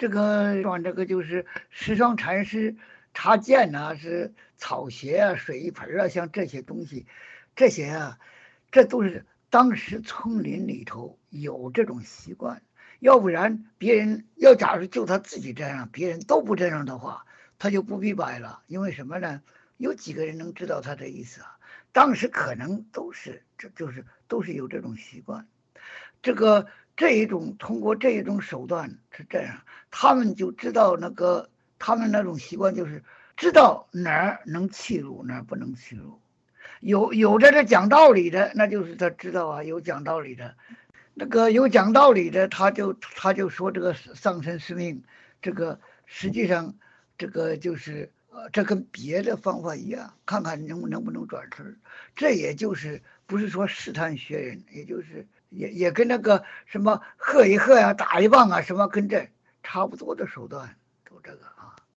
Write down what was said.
这个说这个就是石霜禅师插剑呐、是草鞋啊、水盆啊，像这些东西，这些啊，这都是当时丛林里头有这种习惯，要不然别人要假如就他自己这样，别人都不这样的话，他就不必摆了。因为什么呢？有几个人能知道他的意思啊？当时可能都是，这就是都是有这种习惯。这个这一种通过这一种手段是这样，他们就知道他们那种习惯就是知道哪儿能弃入，哪儿不能弃入。有的这讲道理的，那就是他知道啊，有讲道理的，有讲道理的，他就说这个丧身司命，这个实际上这个就是这跟别的方法一样，看看能不能转身。这也就是不是说试探学人，也就是也跟那个什么喝一喝呀、打一棒啊什么跟这差不多的手段，都这个啊。